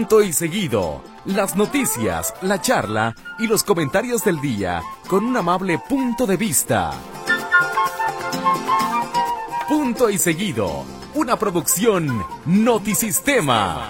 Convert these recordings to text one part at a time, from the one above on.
Punto y seguido. Las noticias, la charla y los comentarios del día con un amable punto de vista. Punto y seguido. Una producción Notisistema.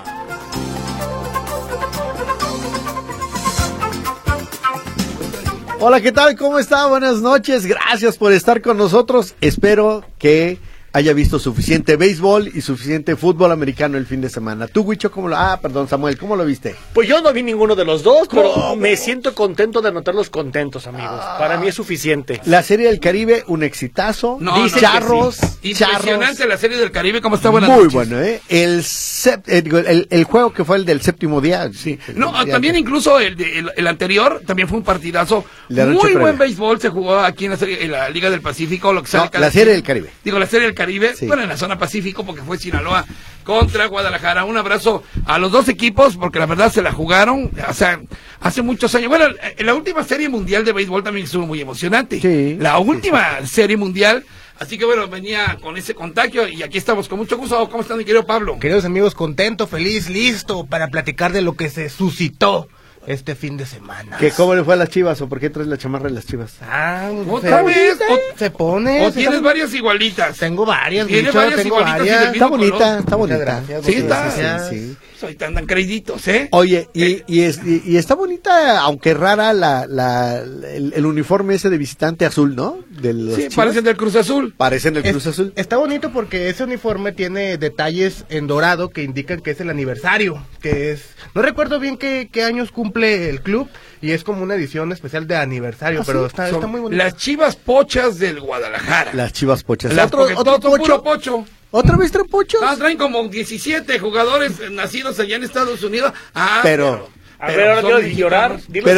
Hola, ¿qué tal? ¿Cómo está? Buenas noches. Gracias por estar con nosotros. Espero que haya visto suficiente béisbol y suficiente fútbol americano el fin de semana. ¿Tú, Huicho, cómo lo...? Perdón, Samuel, ¿cómo lo viste? Pues yo no vi ninguno de los dos, pero me siento contento de notarlos contentos, amigos. Para mí es suficiente. La Serie del Caribe, un exitazo. Charros. Impresionante la Serie del Caribe, ¿cómo está? Buenas Muy noches. bueno, ¿eh? El juego que fue el del séptimo día. Sí. No, también incluso el anterior, también fue un partidazo. Muy buen béisbol se jugó aquí en la Liga del Pacífico. Lo que sale la Serie del Caribe. Digo, la Serie del Caribe, sí. Bueno, en la zona Pacífico, porque fue Sinaloa contra Guadalajara. Un abrazo a los dos equipos, porque la verdad se la jugaron, o sea, hace muchos años. Bueno, la última Serie Mundial de béisbol también estuvo muy emocionante. Sí, la última Serie Mundial. Así que bueno, venía con ese contagio y aquí estamos con mucho gusto. ¿Cómo están, mi querido Pablo? Queridos amigos, contento, feliz, listo para platicar de lo que se suscitó este fin de semana. ¿Cómo le fue a las Chivas o por qué traes la chamarra de las Chivas? ¿Otra vez? Se pone. ¿O tienes varias igualitas? Tengo varias, ¿Tienes bicho, varias tengo igualitas varias. y del mismo color? Está bonita. Gracias, Sí, está. Sí. Soy tan creíditos, ¿eh? Oye, y está bonita, aunque rara, el uniforme ese de visitante azul, ¿no? De los Sí, Chivas. parecen del Cruz Azul. Parecen del Cruz Azul. Está bonito porque ese uniforme tiene detalles en dorado que indican que es el aniversario, que es... No recuerdo bien qué años cumple el club, y es como una edición especial de aniversario, pero está muy bonito. Las Chivas Pochas del Guadalajara. Las Chivas Pochas. Porque ¿Otro todos son pocho? puro pocho. ¿Otra vez traen pochos? Traen como 17 jugadores nacidos allá en Estados Unidos. Pero A ver, ahora son dilo llorar.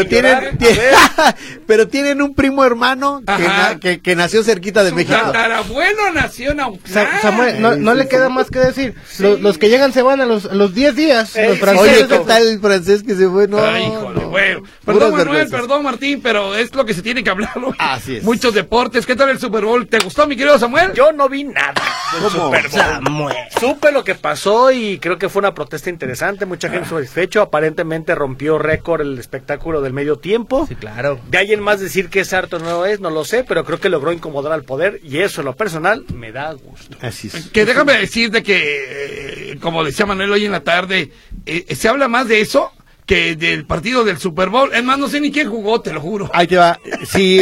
pero tienen un primo hermano que nació cerquita de Su México. tatarabuelo nació en Auckland. Samuel, no le queda más que decir. Sí. Los que llegan se van a los 10 días. Los Oye, franceses. ¿qué tal el francés que se fue? No, Híjole, no. güey. Puras Perdón, Manuel, vergüenzas. perdón, Martín, pero es lo que se tiene que hablar hoy. Así es. Muchos deportes. ¿Qué tal el Super Bowl? ¿Te gustó, mi querido Samuel? Yo no vi nada del ¿Cómo? Super Bowl. Samuel. Supe lo que pasó y creo que fue una protesta interesante. Mucha gente satisfecho. Aparentemente rompió récord el espectáculo del medio tiempo. Sí, claro. De alguien más decir que es harto no es, no lo sé, pero creo que logró incomodar al poder y eso en lo personal me da gusto. Así es. Que déjame decirte que, como decía Manuel hoy en la tarde, se habla más de eso que del partido del Super Bowl. Es más, no sé ni quién jugó, te lo juro. Ahí te va. Sí,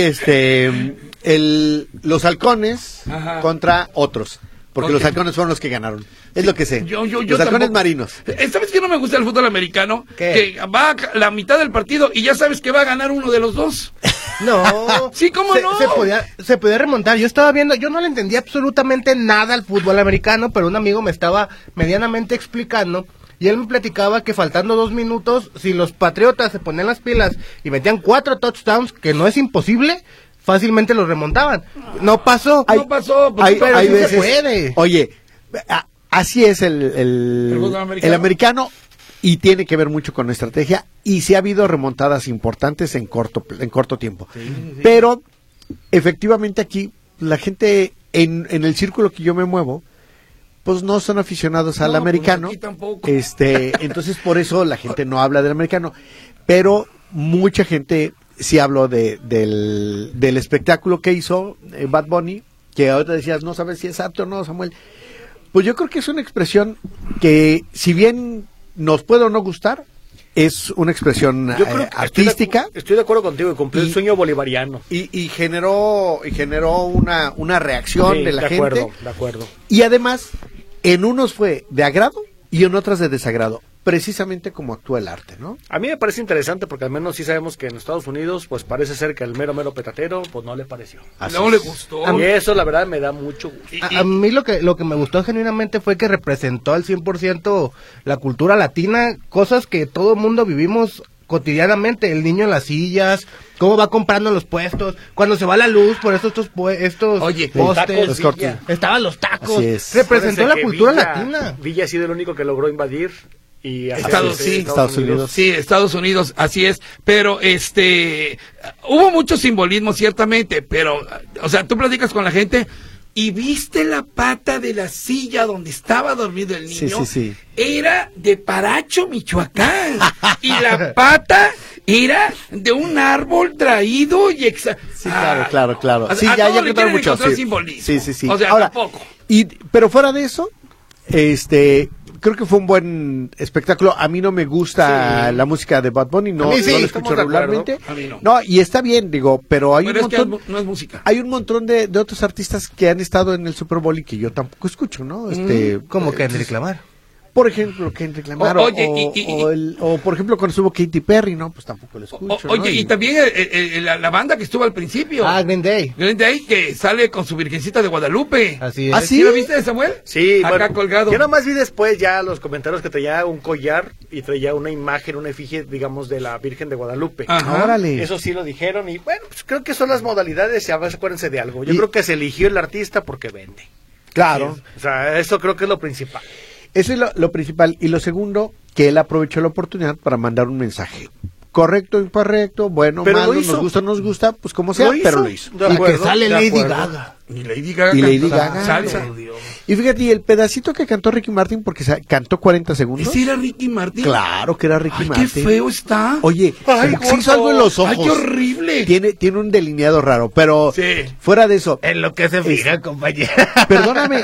los halcones Ajá. contra otros. Porque Ok. los halcones fueron los que ganaron. Es lo que sé. Yo los halcones tampoco. marinos. ¿Sabes qué no me gusta el fútbol americano? ¿Qué? Que va la mitad del partido y ya sabes que va a ganar uno de los dos. No. Sí, ¿cómo no? Se podía remontar. Yo estaba viendo, yo no le entendía absolutamente nada al fútbol americano, pero un amigo me estaba medianamente explicando. Y él me platicaba que faltando 2 minutos, si los Patriotas se ponían las pilas y metían 4 touchdowns, que no es imposible, fácilmente los remontaban. No pasó. No pasó, pues, pero hay sí veces, se puede. Oye, así es el fútbol americano. el americano, y tiene que ver mucho con la estrategia, y sí ha habido remontadas importantes en corto tiempo. Sí. Pero efectivamente aquí la gente en el círculo que yo me muevo, pues no son aficionados al No, americano. pues aquí tampoco. Entonces por eso la gente no habla del americano, pero mucha gente sí habló del espectáculo que hizo Bad Bunny, que ahorita decías, no sabes si es apto o no, Samuel. Pues yo creo que es una expresión que, si bien nos puede o no gustar, es una expresión Yo creo que artística. Estoy de acuerdo contigo y cumplió el sueño bolivariano. Y generó una reacción Sí, de la de gente. acuerdo, de acuerdo. Y además, en unos fue de agrado y en otras de desagrado, precisamente como actúa el arte, ¿no? A mí me parece interesante porque al menos sí sabemos que en Estados Unidos pues parece ser que el mero petatero pues no le pareció. No le gustó. Y eso la verdad me da mucho gusto. A mí lo que me gustó genuinamente fue que representó al 100% la cultura latina, cosas que todo el mundo vivimos cotidianamente, el niño en las sillas, cómo va comprando en los puestos, cuando se va la luz por estos Oye, postes, los cortos. estaban los tacos, Así es. representó la Acuérdense que cultura Villa- latina. Villa ha sido el único que logró invadir y Estados Unidos. Sí, Estados Unidos, así es, pero hubo mucho simbolismo ciertamente, pero, o sea, tú platicas con la gente, y viste la pata de la silla donde estaba dormido el niño. Sí. Era de Paracho, Michoacán. Y la pata era de un árbol traído y Sí, claro. O sea, Sí, a ya todo le contaron quieren mucho. encontrar simbolismo. Sí. O sea, Ahora, tampoco. pero fuera de eso, creo que fue un buen espectáculo. A mí no me gusta la música de Bad Bunny, no, A mí sí, no lo estamos escucho de acuerdo. regularmente. A mí no. No, y está bien, digo, pero hay Pero un es que montón, no es música. hay un montón de otros artistas que han estado en el Super Bowl y que yo tampoco escucho, ¿no? Como que reclamar. Por ejemplo, Kendrick Lamar, Oye, o por ejemplo cuando estuvo Katy Perry, ¿no? Pues tampoco lo escucho. Oye, ¿no? y también la banda que estuvo al principio. Green Day. Green Day, que sale con su Virgencita de Guadalupe. Así es. ¿Ah, ¿Sí sí? lo viste, Samuel? Sí, Acá colgado. Yo nomás vi después ya los comentarios que traía un collar y traía una imagen, una efigie, digamos, de la Virgen de Guadalupe. Ajá. Órale. Eso sí lo dijeron y bueno, pues creo que son las modalidades y a veces acuérdense de algo. Yo Y- creo que se eligió el artista porque vende. Claro. O sea, eso creo que es lo principal. Eso es lo principal. Y lo segundo, que él aprovechó la oportunidad para mandar un mensaje. Correcto, incorrecto, bueno, Pero malo, lo hizo. nos gusta, pues como sea, pero lo hizo. De Y que acuerdo, sale de Lady acuerdo. Gaga. Y Lady Gaga. Y Lady cantó Gaga. salsa. Y fíjate, y el pedacito que cantó Ricky Martin, porque cantó 40 segundos. ¿Ese era Ricky Martin? Claro que era Ricky Ay, Martin. qué feo está. Oye, Ay, como que se hizo gordo. algo en los ojos. Ay, qué horrible. Tiene un delineado raro, pero Sí. fuera de eso, En lo que se fija, compañero. perdóname,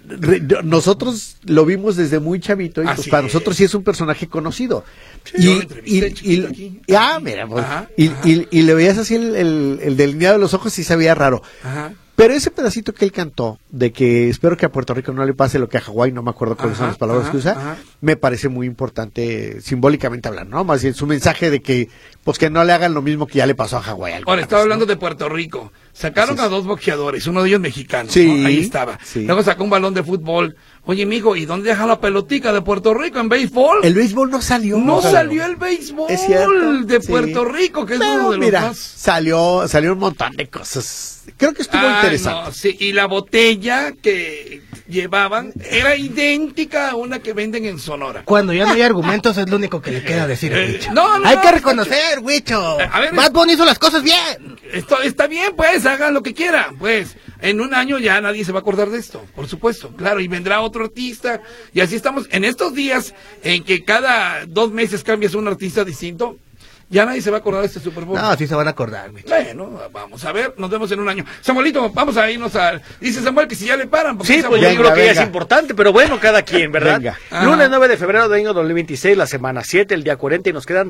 nosotros lo vimos desde muy chavito y pues Así para es. nosotros sí es un personaje conocido. Sí, yo lo entrevisté chiquito aquí. Mira, pues, Ajá, y, ajá. y le veías así el delineado de los ojos y se veía raro. Ajá. Pero ese pedacito que él cantó, de que espero que a Puerto Rico no le pase lo que a Hawái, no me acuerdo cuáles son Ajá, las palabras ajá, que usa, ajá. me parece muy importante simbólicamente hablando, ¿no? Más bien su mensaje de que, pues que no le hagan lo mismo que ya le pasó a Hawái. Ahora, estaba hablando de Puerto Rico. Sacaron Así es. a 2 boxeadores, uno de ellos mexicano. Sí, ¿no? Ahí estaba. sí. Luego sacó un balón de fútbol. Oye, mijo, ¿y dónde deja la pelotica de Puerto Rico en béisbol? El béisbol no salió. No salió el béisbol Es cierto, de sí. Puerto Rico, que es Pero uno de los mira, más... salió un montón de cosas. Creo que estuvo Ay, interesante. no, sí, y la botella que llevaban era idéntica a una que venden en Sonora. Cuando ya no hay argumentos es lo único que le queda decir a Huicho. no, Hay no, que reconocer, Huicho. A ver, Bad Bunny hizo las cosas bien. Esto está bien, pues, hagan lo que quieran, pues. En un año ya nadie se va a acordar de esto, por supuesto, claro, y vendrá otro artista, y así estamos. En estos días, en que cada 2 meses cambias un artista distinto, ya nadie se va a acordar de este Super Bowl. No, sí se van a acordar, Huicho. Bueno, vamos a ver, nos vemos en un año. Samuelito, vamos a irnos a... Dice Samuel que si ya le paran, porque Sí, Samuel- pues yo creo que ya venga. es importante, pero bueno, cada quien, ¿verdad? Venga. Ajá. Lunes 9 de febrero del año 2026, la semana 7, el día 40 y nos quedan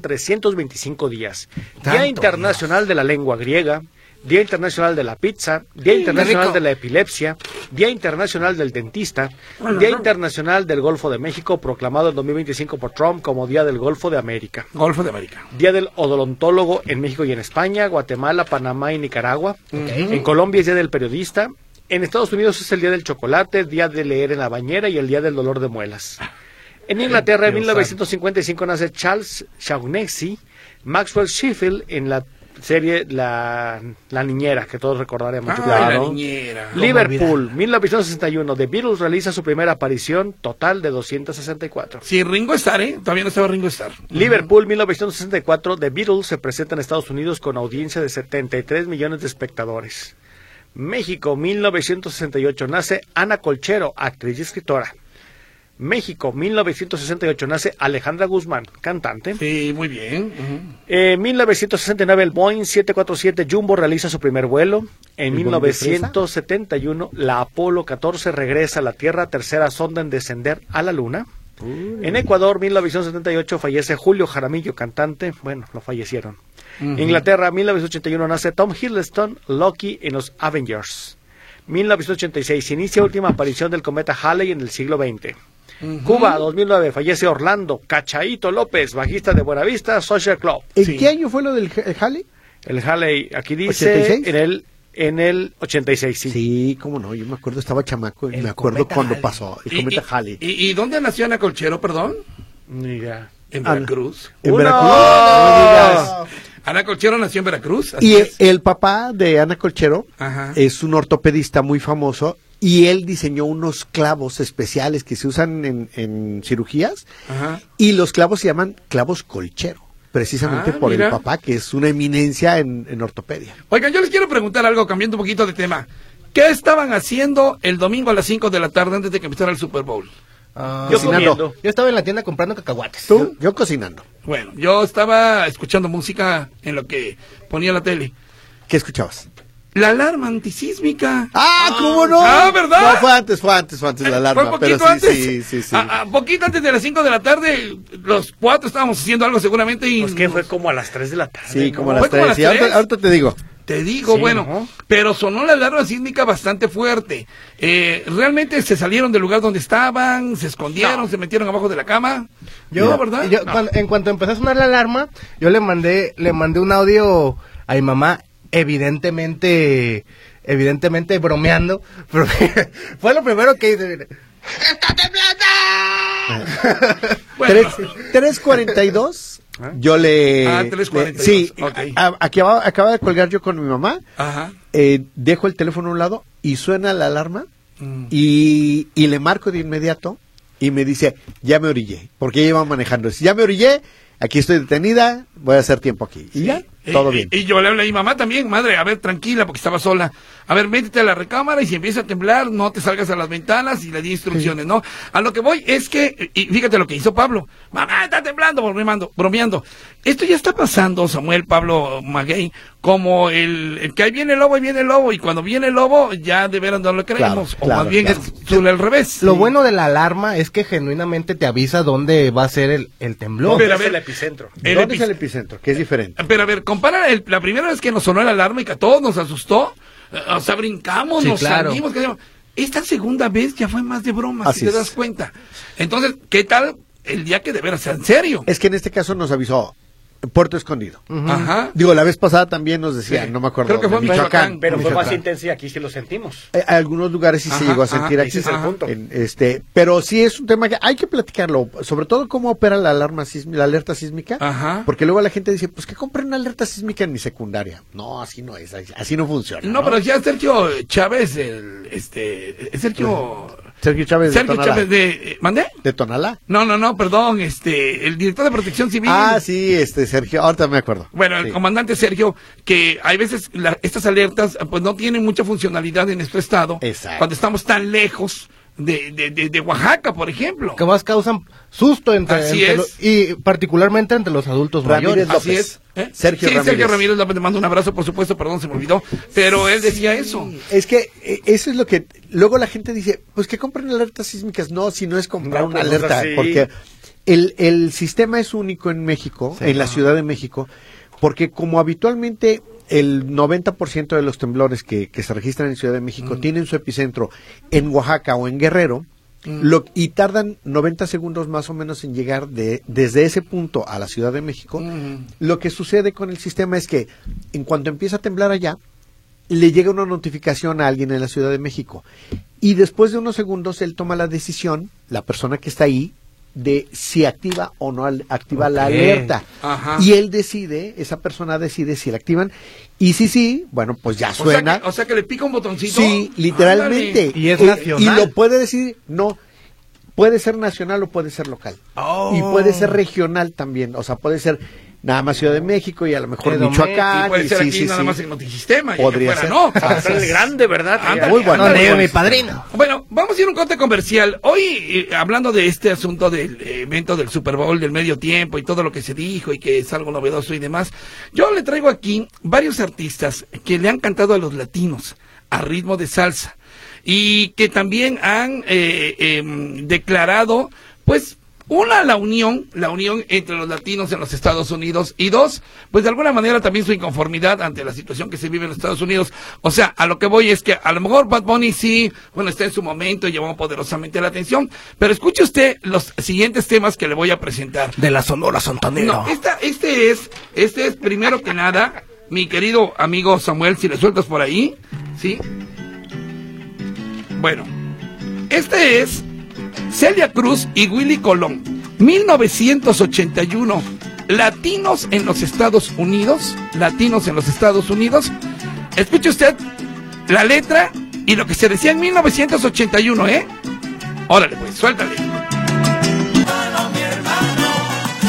325 días. Día Tanto, Internacional de la Lengua Griega, Día Internacional de la Pizza, Día Internacional rico. de la Epilepsia, Día Internacional del Dentista, Día Internacional del Golfo de México, proclamado en 2025 por Trump como Día del Golfo de América. Golfo de América. Día del Odontólogo en México y en España, Guatemala, Panamá y Nicaragua. En Colombia es Día del Periodista. En Estados Unidos es el Día del Chocolate, Día de Leer en la Bañera y el Día del Dolor de Muelas. En Inglaterra, en 1955, nace Charles Shaughnessy, Maxwell Sheffield en la serie La Niñera, que todos recordaremos. Ah, la niñera. Liverpool, 1961, The Beatles realiza su primera aparición, total de 264. Sí, Ringo Starr, ¿eh? Todavía no estaba Ringo Starr. Liverpool, 1964, The Beatles se presenta en Estados Unidos con audiencia de 73 millones de espectadores. México, 1968, nace Ana Colchero, actriz y escritora. México, 1968, nace Alejandra Guzmán, cantante. Sí, muy bien. Ujú. 1969, el Boeing 747 Jumbo realiza su primer vuelo. En ¿El Boeing de 1971, la Apolo 14 regresa a la Tierra, tercera sonda en descender a la Luna. En Ecuador, 1978, fallece Julio Jaramillo, cantante. Bueno, lo fallecieron. Inglaterra, 1981, nace Tom Hiddleston, Loki en los Avengers. 1986, inicia última aparición del cometa Halley en el siglo XX. Cuba, 2009, fallece Orlando Cachaíto López, bajista de Buenavista Social Club. ¿En Sí. qué año fue lo del Halley? El Halley, aquí dice, ¿86? en el 86, sí. Sí, cómo no, yo me acuerdo, estaba chamaco y El me acuerdo cometa cuando Halley. pasó el cometa Halley. ¿Y dónde nació Ana Colchero, perdón? Mira. En Ah, Veracruz. ¿En ¡Uno! Veracruz? No digas. Ana Colchero nació en Veracruz. así Y es. el papá de Ana Colchero Ajá. es un ortopedista muy famoso y él diseñó unos clavos especiales que se usan en cirugías Ajá. y los clavos se llaman clavos Colchero, precisamente Ah, por mira. el papá que es una eminencia en ortopedia. Oigan, yo les quiero preguntar algo, cambiando un poquito de tema. ¿Qué estaban haciendo el domingo a las 5 de la tarde antes de que empezara el Super Bowl? Yo Cocinando. comiendo. Yo estaba en la tienda comprando cacahuates. ¿Tú? Yo cocinando. Bueno, yo estaba escuchando música en lo que ponía la tele. ¿Qué escuchabas? La alarma antisísmica. ¡Ah, cómo no! Ah, ¿verdad? No, fue antes la alarma. Fue poquito pero antes. Sí. Poquito antes de las 5 de la tarde, los 4 estábamos haciendo algo seguramente y... Pues que fue como a las 3 de la tarde. Sí, ¿no? como a Fue las como a 3. las Y ahorita, 3. ahorita te digo. Te digo, Sí, bueno, ¿no? pero sonó la alarma sísmica bastante fuerte. Realmente se salieron del lugar donde estaban, se escondieron, se metieron abajo de la cama. Yo, ¿verdad? yo, en cuanto empezó a sonar la alarma, yo le mandé un audio a mi mamá, evidentemente bromeando, pero fue lo primero que hice. Mire. ¡Está temblando! Bueno, 3:42. Yo le... 3:42. Sí, Ok. acaba de colgar yo con mi mamá. Ajá. Dejo el teléfono a un lado y suena la alarma Mm. y le marco de inmediato y me dice, ya me orillé, porque ella iba manejando. Dice, ya me orillé, aquí estoy detenida, voy a hacer tiempo aquí. Y ya, todo bien. Y yo le hablé a mi mamá también, madre, a ver, tranquila, porque estaba sola. A ver, métete a la recámara y si empieza a temblar, no te salgas a las ventanas y le di instrucciones, ¿no? A lo que voy es que, y fíjate lo que hizo Pablo. Mamá, está temblando, bromeando. Esto ya está pasando, Samuel, Pablo, Maguey, como el que ahí viene el lobo, y cuando viene el lobo, ya de veras no lo creemos. Claro, o más bien claro. es al revés. Lo bueno de la alarma es que genuinamente te avisa dónde va a ser el temblor. Pero, a Es ver, el epicentro. ¿Dónde es el epicentro? Que es diferente. Pero a ver, compara la primera vez que nos sonó la alarma y que a todos nos asustó, o sea, brincamos, Sí, nos claro. salimos. Esta segunda vez ya fue más de broma, Así si te es. das cuenta. Entonces, ¿qué tal el día que de veras sea en serio? Es que en este caso nos avisó Puerto Escondido. Ajá. Digo, la vez pasada también nos decían, Sí. no me acuerdo, Creo que fue en Michoacán. Pero fue más Michoacán. intensa y aquí sí lo sentimos. Algunos lugares sí se Ajá, llegó a ajá, sentir aquí. ese es el punto. Pero sí es un tema que hay que platicarlo, sobre todo cómo opera la alerta sísmica, Ajá. porque luego la gente dice, pues que compren una alerta sísmica en mi secundaria. No, así no es, así no funciona. No, pero ya Sergio Chávez, Sergio Chávez de Sergio Tonalá. Chávez de... ¿Mandé? ¿De Tonalá? No, perdón, el director de Protección Civil. Ah, sí, Sergio, ahorita me acuerdo. Bueno, el Sí. comandante Sergio, que hay veces estas alertas pues no tienen mucha funcionalidad en nuestro estado. Exacto. Cuando estamos tan lejos de Oaxaca, por ejemplo. Que más causan susto Así es. y particularmente entre los adultos Ramírez mayores. López. Así es. Sergio Sí, Ramírez. Sergio Ramírez López, le mando un abrazo, por supuesto, perdón, se me olvidó. Pero él decía eso. Es que eso es lo que luego la gente dice, pues que compren alertas sísmicas. No, si no es comprar No, una pues, alerta, así. porque el sistema es único en México, en la Ciudad de México, porque como habitualmente el 90% de los temblores que se registran en Ciudad de México tienen su epicentro en Oaxaca o en Guerrero, y tardan 90 segundos más o menos en llegar desde ese punto a la Ciudad de México. Lo que sucede con el sistema es que en cuanto empieza a temblar allá, le llega una notificación a alguien en la Ciudad de México. Y después de unos segundos él toma la decisión, la persona que está ahí, de si activa o no activa la alerta. Ajá. Y él decide, esa persona decide si la activan. Y sí, bueno, pues ya suena. O sea que le pica un botoncito. Sí, literalmente. Ándale. Y es nacional. Y lo puede decir, no. Puede ser nacional o puede ser local. Oh. Y puede ser regional también. O sea, puede ser nada más Ciudad de México y a lo mejor Edomex, Michoacán. Y puede ser sí, aquí sí, nada sí. más en Notisistema. Podría y que fuera, ser. no. Ah, Pero el grande, ¿verdad? Ándale, Muy bueno. Donde ándale. vive mi padrino. Bueno, vamos a ir a un corte comercial. Hoy, hablando de este asunto del evento del Super Bowl, del medio tiempo y todo lo que se dijo y que es algo novedoso y demás, yo le traigo aquí varios artistas que le han cantado a los latinos a ritmo de salsa y que también han declarado, pues, la unión entre los latinos en los Estados Unidos y dos, pues de alguna manera también su inconformidad ante la situación que se vive en los Estados Unidos. O sea, a lo que voy es que a lo mejor Bad Bunny sí, bueno, está en su momento y llamó poderosamente la atención, pero escuche usted los siguientes temas que le voy a presentar. De la Sonora Santanera. No, este es primero que nada, mi querido amigo Samuel, si le sueltas por ahí, ¿sí? Bueno, este es Celia Cruz y Willy Colón, 1981, Latinos en los Estados Unidos. Escuche usted la letra y lo que se decía en 1981, ¿eh? Órale pues, suéltale.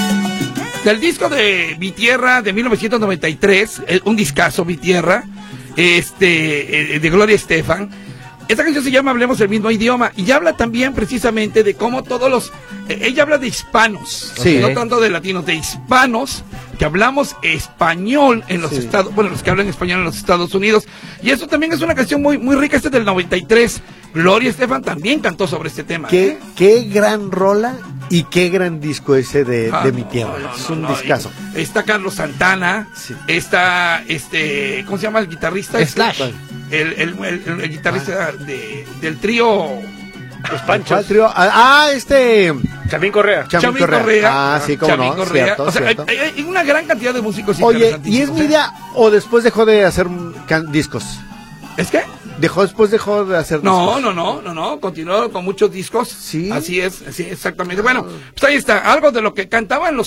Del disco de Mi Tierra de 1993, un discazo Mi Tierra, de Gloria Estefan. Esta canción se llama Hablemos el mismo idioma y habla también precisamente de cómo todos los... ella habla de hispanos, Sí. no tanto de latinos, de hispanos que hablamos español en los Estados... Bueno, los que hablan español en los Estados Unidos. Y eso también es una canción muy, muy rica, este es del 93. Gloria Estefan también cantó sobre este tema. Qué gran rola y qué gran disco ese de Mi Tierra. No, Es un no, discazo. Está Carlos Santana, Sí. está ¿cómo se llama el guitarrista? Slash. El guitarrista del trío Los ¿Cuál Panchos. trío? Chamín Correa. Chamín Correa. Correa. Ah, sí, cómo Chamín no, Correa. cierto, O sea, cierto. hay una gran cantidad de músicos Oye, ¿y es interesantísimos, mi idea o después dejó de hacer discos? ¿Es qué? Dejó de hacer No, discos. no, continuó con muchos discos. Sí. Así es, sí, exactamente. Bueno, pues ahí está, algo de lo que cantaban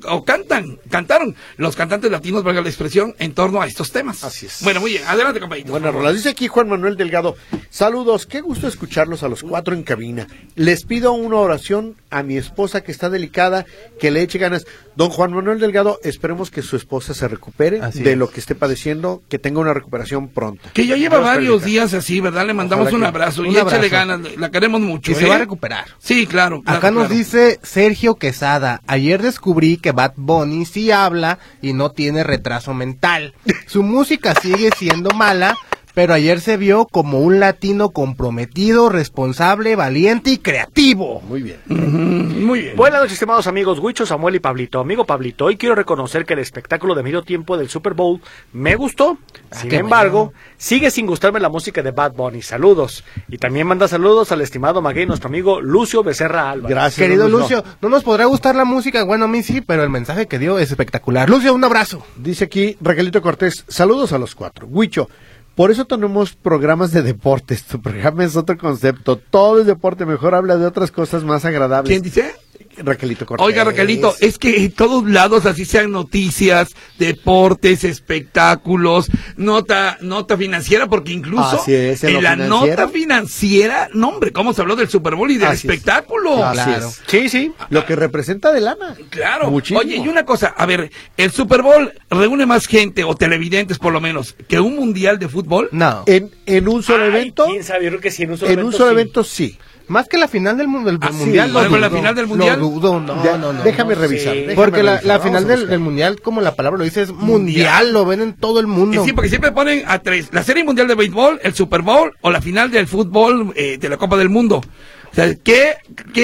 cantaron los cantantes latinos, valga la expresión, en torno a estos temas. Así es. Bueno, muy bien, adelante, compañito. Buenas rolas. Dice aquí Juan Manuel Delgado. Saludos, qué gusto escucharlos a los 4 en cabina. Les pido una oración a mi esposa que está delicada, que le eche ganas. Don Juan Manuel Delgado, esperemos que su esposa se recupere Así de es. lo que esté padeciendo, que tenga una recuperación pronta. Que ya lleva Dios varios bendiga. días así, ¿verdad? Le mandamos Ojalá un que- abrazo un y échale abrazo. ganas, la queremos mucho. Y se va a recuperar. Sí, claro. Acá nos claro. dice Sergio Quesada, ayer descubrí que Bad Bunny sí habla y no tiene retraso mental. Su música sigue siendo mala, pero ayer se vio como un latino comprometido, responsable, valiente y creativo. Muy bien. Muy bien. Buenas noches, estimados amigos, Huicho, Samuel y Pablito. Amigo Pablito, hoy quiero reconocer que el espectáculo de medio tiempo del Super Bowl me gustó. Sin qué embargo, sigue sin gustarme la música de Bad Bunny. Saludos. Y también manda saludos al estimado Maguey, nuestro amigo Lucio Becerra Álvarez. Gracias. Querido Lucio. Lucio, no nos podrá gustar la música, bueno, a mí sí, pero el mensaje que dio es espectacular. Lucio, un abrazo. Dice aquí Raquelito Cortés, saludos a los 4. Huicho, por eso tenemos programas de deportes. Tu programa es otro concepto. Todo es deporte. Mejor habla de otras cosas más agradables. ¿Quién dice? Raquelito Cortés. Oiga, Raquelito, es que en todos lados, así sean noticias, deportes, espectáculos, nota financiera, porque incluso Así es, en lo la financiero. nota financiera, no hombre, cómo se habló del Super Bowl y del Así es. espectáculo. Así Claro. es. Sí, sí. Lo que representa de lana. Claro. Muchísimo. Oye, y una cosa, a ver, el Super Bowl reúne más gente, o televidentes por lo menos, que un mundial de fútbol. No, En un solo Ay, evento. quién sabe, yo creo que sí, en un solo En evento. un solo sí. evento sí. más que la final del Ah, sí, mundial. lo algo en la dudo. final del mundial. Lo dudo, no, Ya, no, no. déjame no revisar. sé. déjame Porque la revisar, final vamos a del buscar. mundial, como la palabra lo dice, es mundial, lo ven en todo el mundo. Sí, porque siempre ponen a tres: la Serie Mundial de Béisbol, el Super Bowl o la final del fútbol de la Copa del Mundo. O sea, ¿qué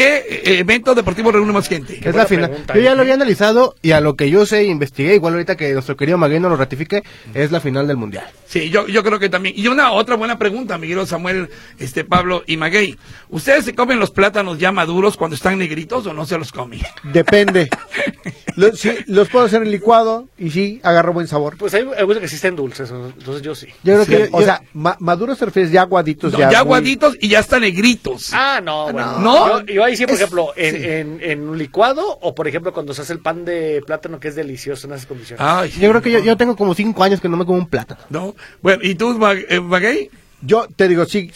evento deportivo reúne más gente? Es buena la final. pregunta, Yo ya ¿eh? lo había analizado y a lo que yo sé, investigué, igual ahorita que nuestro querido Maguey nos lo ratifique, es la final del mundial. Sí, yo creo que también. Y otra buena pregunta, Miguel, Samuel, Pablo y Maguey. ¿Ustedes se comen los plátanos ya maduros cuando están negritos o no se los comen? Depende. Sí, los puedo hacer en licuado y sí, agarro buen sabor. Pues hay algunos que existen dulces, entonces yo sí. Yo creo Sí, que o sea, maduros te refieres ya aguaditos. No, ya ya muy- aguaditos y ya están negritos. Ah, no, bueno. ¿No? Yo ahí sí, por Es- ejemplo, en un licuado o, por ejemplo, cuando se hace el pan de plátano, que es delicioso en esas condiciones. Ay, yo creo que yo tengo como 5 años que no me como un plátano. no. Bueno, ¿y tú, Maguey? Yo te digo, sí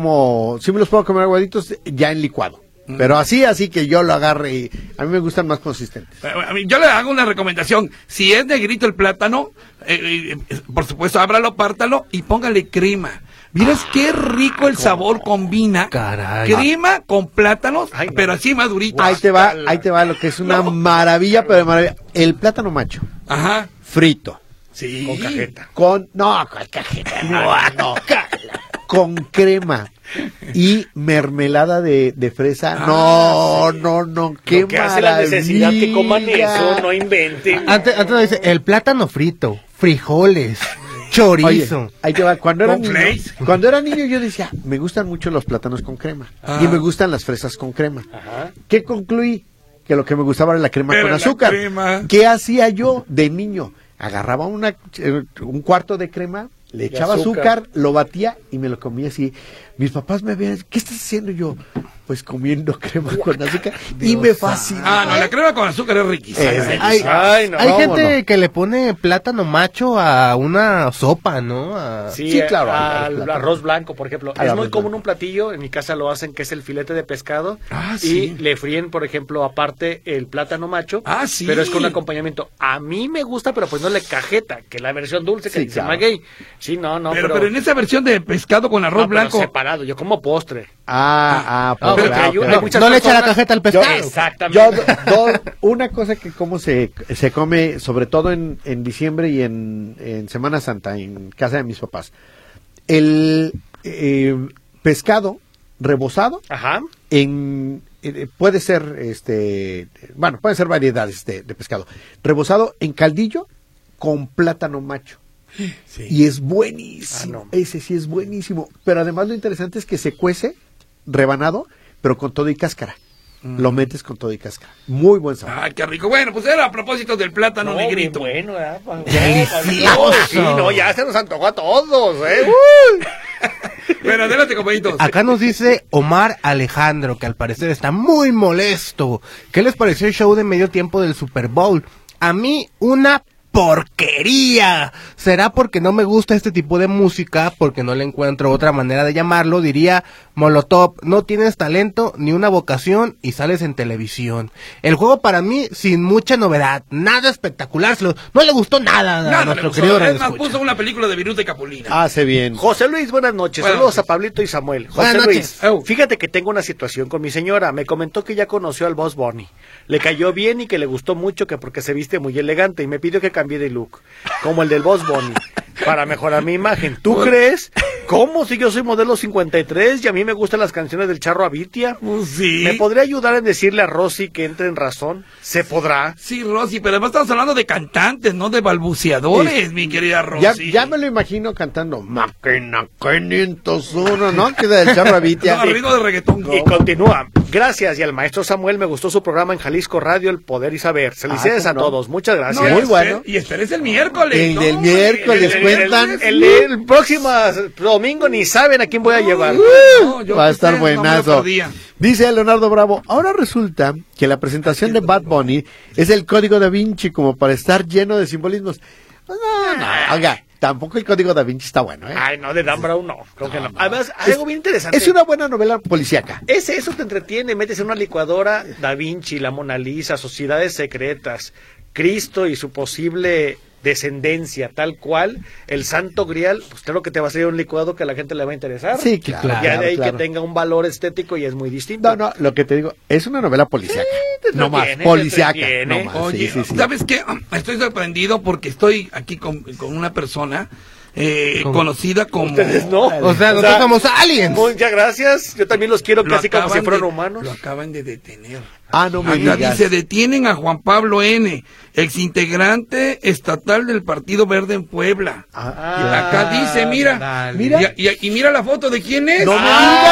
me los puedo comer aguaditos ya en licuado. Pero así que yo lo agarre y a mí me gustan más consistentes. A mí, yo le hago una recomendación. Si es negrito el plátano, por supuesto, ábralo, pártalo y póngale crema. Miras qué rico el sabor combina. Caray. Crema con plátanos, Ay, no. pero así madurito. Ahí te va lo que es una No. maravilla, pero de maravilla. El plátano macho, Ajá. frito. Sí. Con cajeta. Con cajeta, no. Con crema y mermelada de fresa. No, qué Lo que hace maravilla. la necesidad que coman eso, no inventen. Antes nos dice, el plátano frito, frijoles, chorizo. Oye, ahí te va. Cuando Con flakes. era niño yo decía, me gustan mucho los plátanos con crema Ah. y me gustan las fresas con crema. Ajá. ¿Qué concluí? Que lo que me gustaba era la crema Era con la azúcar. crema. ¿Qué hacía yo de niño? Agarraba un cuarto de crema, le De echaba azúcar. azúcar, lo batía y me lo comía así. Mis papás me veían, ¿qué estás haciendo? Yo, pues comiendo crema con azúcar y me fascina. Ah, no, la crema con azúcar es riquísima. Hay ¿Cómo gente no? que le pone plátano macho a una sopa, ¿no? Sí, claro, Al al arroz blanco, por ejemplo. Al Es arroz muy común blanco. un platillo, en mi casa lo hacen, que es el filete de pescado. Ah, y sí. le fríen, por ejemplo, aparte el plátano macho. Ah, sí. Pero es con acompañamiento. A mí me gusta, pero pues no le cajeta, que es la versión dulce que Sí, dice claro. Maguey. Sí, no, Pero en esa versión de pescado con arroz no, pero pues, blanco. separado, yo como postre. No, pero hay no, muchas no le echa la personas- cajeta al pescado. Exactamente. Una cosa que como se come, sobre todo en diciembre y en Semana Santa, en casa de mis papás, el pescado rebozado Ajá. puede ser pueden ser variedades de pescado rebozado en caldillo con plátano macho. Sí. Y es buenísimo. Ah, no. Ese sí es buenísimo. Pero además lo interesante es que se cuece rebanado, pero con todo y cáscara. Lo metes con todo y cáscara. Muy buen sabor. Ay, qué rico. Bueno, pues era a propósito del plátano No, negrito. bien bueno, ¿verdad? Delicioso. Sí, no, ya se nos antojó a todos, ¿eh? Bueno, adelante, compañitos. Acá nos dice Omar Alejandro, que al parecer está muy molesto. ¿Qué les pareció el show de medio tiempo del Super Bowl? A mí, una porquería. ¿Será porque no me gusta este tipo de música? Porque no le encuentro otra manera de llamarlo. Diría Molotov, no tienes talento ni una vocación y sales en televisión. El juego para mí sin mucha novedad, nada espectacular. No le gustó nada a Nada, le nuestro gustó. querido Es más, radioescucha. puso una película de Viruta y Capulina. Hace bien. José Luis, buenas noches. Buenas Saludos noches. a Pablito y Samuel. José Buenas Luis, noches. fíjate que tengo una situación con mi señora. Me comentó que ya conoció al Boss Bunny. Le cayó bien y que le gustó mucho, que porque se viste muy elegante, y me pidió que cambie de look, como el del Boss Bunny, para mejorar mi imagen. ¿Tú crees? ¿Cómo? Si yo soy modelo 53 y a mí me gustan las canciones del Charro Abitia. Pues sí. ¿Me podría ayudar en decirle a Rosy que entre en razón? ¿Se podrá? Sí, Rosy, pero además estamos hablando de cantantes, no de balbuceadores, mi querida Rosy. Ya me lo imagino cantando Máquina 501, ¿no? Que del Charro Abitia. No, al ritmo de reggaetón. Y continúa. Gracias, y al maestro Samuel me gustó su programa en Jalisco Radio, El Poder y Saber. Felicidades ¿cómo a no? todos, muchas gracias. Muy bueno. Y esperes el miércoles. El ¿no? del miércoles, El- cuentan. El próximo domingo ni saben a quién voy a llevar. No, yo Va a qué estar sé, no me lo buenazo. perdía. Dice Leonardo Bravo, ahora resulta que la presentación de Bad Bunny es el código da Vinci como para estar lleno de simbolismos. Pues no, oiga, tampoco el código da Vinci está bueno, ¿eh? Ay, no, de Dan Brown no, creo que no. Además, algo bien interesante. Es una buena novela policíaca. Eso te entretiene, metes en una licuadora Da Vinci, la Mona Lisa, Sociedades Secretas, Cristo y su posible descendencia, tal cual, el Santo Grial, pues claro que te va a salir un licuado que a la gente le va a interesar. Sí, claro. Ya de ahí claro. que tenga un valor estético y es muy distinto. No, lo que te digo, es una novela policíaca. te No más, entretiene, policíaca. te entretiene. No más, Oye, sí. ¿sabes qué? Estoy sorprendido porque estoy aquí con una persona conocida como... Ustedes no. O sea, nosotros somos aliens. Muchas gracias. Yo también los quiero Lo casi como si acaban fueran de- humanos. Lo acaban de detener. Ah, no me Acá digas. dice, detienen a Juan Pablo N., exintegrante estatal del Partido Verde en Puebla. Ah, Y acá dice, mira, dale. Mira. y mira la foto de quién es. ¡No me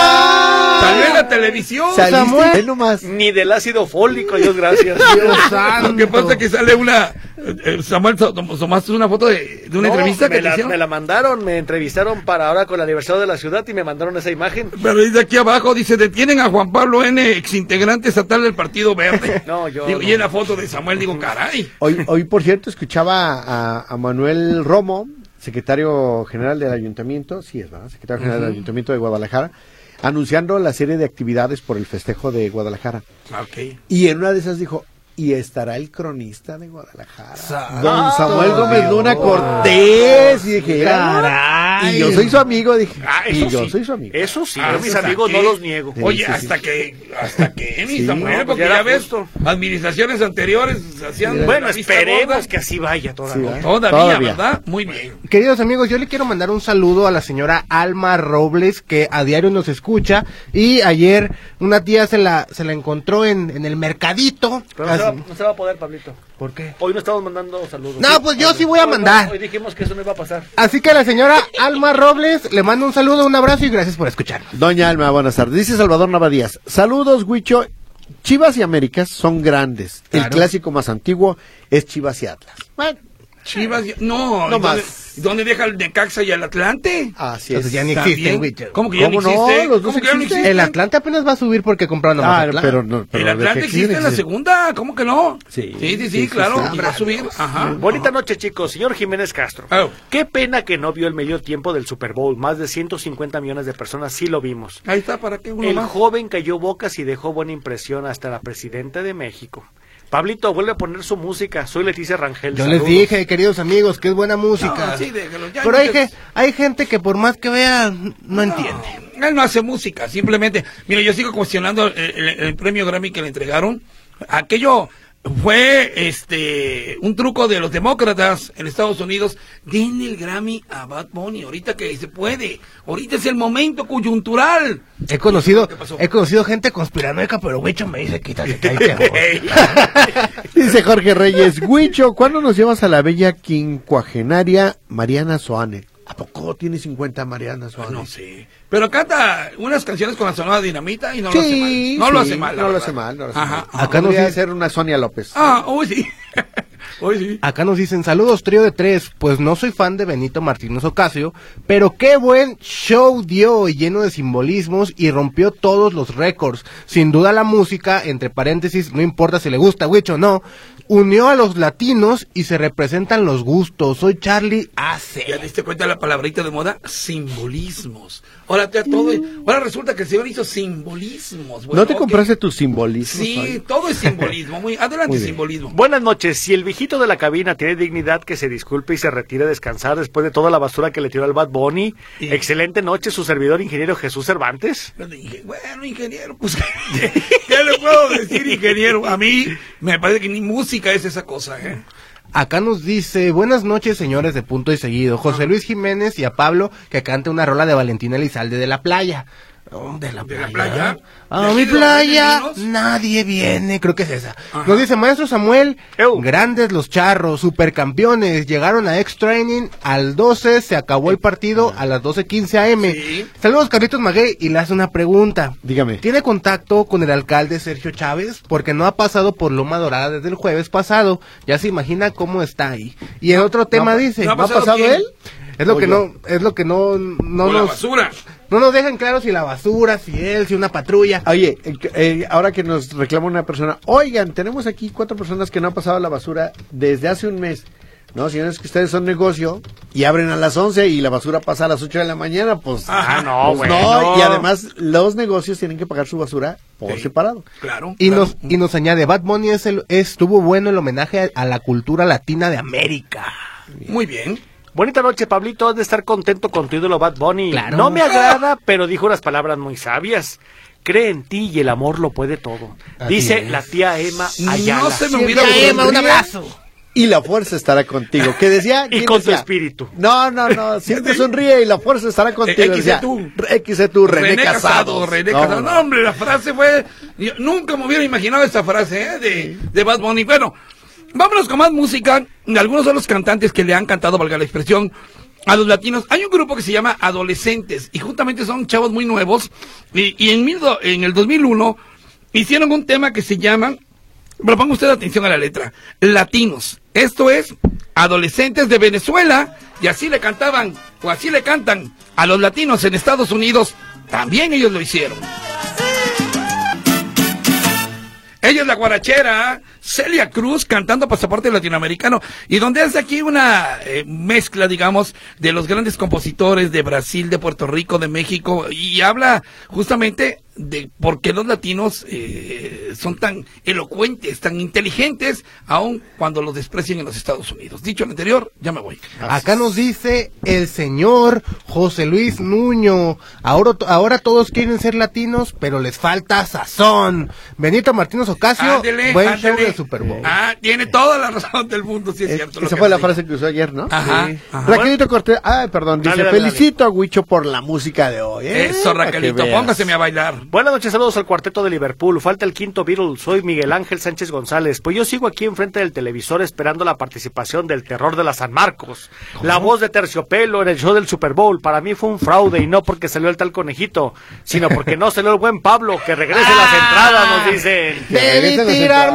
Salió en la digas! televisión. Saliste, Samuel. ve nomás. Ni del ácido fólico, Dios gracias. Dios santo. Lo que pasa es que sale Samuel, tomaste una foto de una No, entrevista que me te la, hicieron. me la mandaron, me entrevistaron para ahora con el aniversario de la ciudad y me mandaron esa imagen. Pero dice aquí abajo, dice, detienen a Juan Pablo N., exintegrante estatal del Partido Verde. No, yo Digo, no. y en la foto de Samuel, digo, caray. Hoy, por cierto, escuchaba a Manuel Romo, secretario general del ayuntamiento, sí es verdad, secretario general del ayuntamiento de Guadalajara, anunciando la serie de actividades por el festejo de Guadalajara. Ok. Y en una de esas dijo, y estará el cronista de Guadalajara, Santo don Samuel Dios. Gómez Luna Cortés. Y dije, Caray. y yo soy su amigo, dije, Eso y yo sí. soy su amigo. Eso sí, Ah, yo mis ¿hasta amigos qué? no los niego. Sí, Oye, sí. hasta que, mi Sí, Samuel, no, pues porque ya ya era ves, justo. administraciones anteriores hacían... Bueno, la vista esperemos gorda. que así vaya Sí, todavía. ¿verdad? Todavía, ¿verdad? Muy bien. Queridos amigos, yo le quiero mandar un saludo a la señora Alma Robles, que a diario nos escucha, y ayer una tía se la encontró en el mercadito. Pero no se va a poder, Pablito. ¿Por qué? Hoy no estamos mandando saludos. No, pues yo sí voy a Hoy mandar. Hoy dijimos que eso no iba a pasar. Así que a la señora Alma Robles le mando un saludo, un abrazo y gracias por escucharnos. Doña Alma, buenas tardes. Dice Salvador Navadías. Saludos, Huicho. Chivas y Américas son grandes. El Claro. clásico más antiguo es Chivas y Atlas. Bueno, Chivas, no No ¿y más. ¿Dónde deja el Necaxa y el Atlante? Así Entonces es. ya ni ¿También? existen, Huicho. ¿Cómo que ya no ¿Cómo no? existe? Los dos ¿Cómo que ya no existen. existe? El Atlante apenas va a subir porque compraron a Mazatlán. pero no. Pero El de Atlante que existe en la existe. segunda, ¿cómo que no? Sí, sí, sí, claro, sí. va a subir. Ajá. Bonita noche, chicos. Señor Jiménez Castro. Oh. Qué pena que no vio el medio tiempo del Super Bowl. Más de 150 millones de personas sí lo vimos. Ahí está, ¿para qué uno El más? joven cayó bocas y dejó buena impresión hasta la presidenta de México. Pablito, vuelve a poner su música. Soy Leticia Rangel. Yo Saludos. les dije, queridos amigos, que es buena música. No, sí, déjalo, ya Pero no hay gente que por más que vea, no entiende. Él no hace música, simplemente. Mira, yo sigo cuestionando el premio Grammy que le entregaron. Aquello fue un truco de los demócratas en Estados Unidos. Denle el Grammy a Bad Bunny, ahorita que se puede. Ahorita es el momento coyuntural. He conocido ¿Qué pasó? gente conspiranoica, pero Huicho me dice, quítate, cállate. Dice Jorge Reyes, Huicho, ¿cuándo nos llevas a la bella quincuagenaria Mariana Soane? ¿A poco tiene 50 Mariana Soane? No sé. Pero canta unas canciones con la Sonora Dinamita y no lo hace mal. No lo hace mal. la No lo verdad. hace mal, no lo hace Ajá, mal. ajá. Acá no Podría sí- ser una Sonia López. Uy, sí. Uy, sí. Acá nos dicen, saludos trío de tres, pues no soy fan de Benito Martínez Ocasio, pero qué buen show dio, lleno de simbolismos y rompió todos los récords. Sin duda la música, entre paréntesis, no importa si le gusta Huicho o no, unió a los latinos y se representan los gustos. Soy Charlie AC. ¿Ya diste cuenta de la palabrita de moda? Simbolismos. Ahora ahora resulta que el señor hizo simbolismos. Bueno, ¿No te ok. compraste tus simbolismos? Sí, hoy? todo es simbolismo. Adelante, Muy bien. simbolismo. Buenas noches. Si el viejito de la cabina tiene dignidad, que se disculpe y se retire a descansar después de toda la basura que le tiró al Bad Bunny. Sí. Excelente noche, su servidor ingeniero Jesús Cervantes. Bueno, ingeniero, pues, ¿qué le puedo decir, ingeniero? A mí me parece que ni música es esa cosa, ¿eh? Acá nos dice, buenas noches señores de Punto y Seguido, José Luis Jiménez y a Pablo que cante una rola de Valentina Elizalde de la playa. Oh, ¿de la ¿De playa? la playa? A ¿De mi aquí de playa los nadie viene, creo que es esa. Ajá. Nos dice, maestro Samuel, Eu. grandes los charros, supercampeones, llegaron a X-Training, al 12 se acabó el partido a las 12:15 AM. Sí. Saludos Carlitos Maguey y le hace una pregunta. Dígame. ¿Tiene contacto con el alcalde Sergio Chávez? Porque no ha pasado por Loma Dorada desde el jueves pasado. Ya se imagina cómo está ahí. Y en otro tema dice, ¿no ha ¿No ha pasado quién? él? es lo O que yo. no Con la nos basura. no nos dejan claro si la basura, si él, si una patrulla. Oye, ahora que nos reclama una persona, oigan, tenemos aquí 4 personas que no han pasado la basura desde hace un mes. No, señores, que ustedes son negocio y abren a las 11 y la basura pasa a las 8 de la mañana, pues... No, pues bueno. no, y además los negocios tienen que pagar su basura por Sí. separado. Claro. Y claro. nos añade, Bad Bunny estuvo bueno el homenaje a la cultura latina de América. Muy bien. Bonita noche, Pablito. Has de estar contento con tu ídolo Bad Bunny. Claro. No me agrada, pero dijo unas palabras muy sabias. Cree en ti y el amor lo puede todo. Así Dice es. la tía Emma Ayala. No se me Siempre hubiera hay ocurrido. Emma, un abrazo. Y la fuerza estará contigo. ¿Qué decía? Y ¿Quién con tu decía? espíritu. No, siempre sonríe y la fuerza estará contigo. X Decía, tú. X tú, René Casado. René Casado. No, hombre, la frase fue... Yo nunca me hubiera imaginado esta frase, de Bad Bunny. Bueno, vámonos con más música. Algunos de los cantantes que le han cantado, valga la expresión, a los latinos. Hay un grupo que se llama Adolescentes y justamente son chavos muy nuevos. Y en el 2001 hicieron un tema que se llama... Pero ponga usted atención a la letra. Latinos. Esto es adolescentes de Venezuela. Y así le cantaban, o así le cantan a los latinos en Estados Unidos. También ellos lo hicieron. Ella es la guarachera Celia Cruz cantando Pasaporte Latinoamericano, y donde hace aquí una mezcla, digamos, de los grandes compositores de Brasil, de Puerto Rico, de México, y habla justamente de por qué los latinos son tan elocuentes, tan inteligentes, aun cuando los desprecian en los Estados Unidos. Dicho lo anterior, ya me voy. Acá nos dice el señor José Luis Nuño. Ahora todos quieren ser latinos, pero les falta sazón. Benito Martínez Ocasio, buen show del Super Bowl. Tiene toda la razón del mundo, sí es cierto. lo Esa que fue la dice. frase que usó ayer, ¿no? Ajá, Sí. ajá. Raquelito Cortés, perdón, dice, Dale, dale, felicito a Huicho por la música de hoy. Eso, Para que Raquelito, veas. póngaseme a bailar. Buenas noches, saludos al cuarteto de Liverpool. Falta el quinto Beatle. Soy Miguel Ángel Sánchez González. Pues yo sigo aquí enfrente del televisor esperando la participación del terror de la San Marcos. La voz de Terciopelo en el show del Super Bowl. Para mí fue un fraude, y no porque salió el tal conejito, sino porque no salió el buen Pablo, que regrese las entradas, nos dicen. Que regresen Debí las tirar entradas. más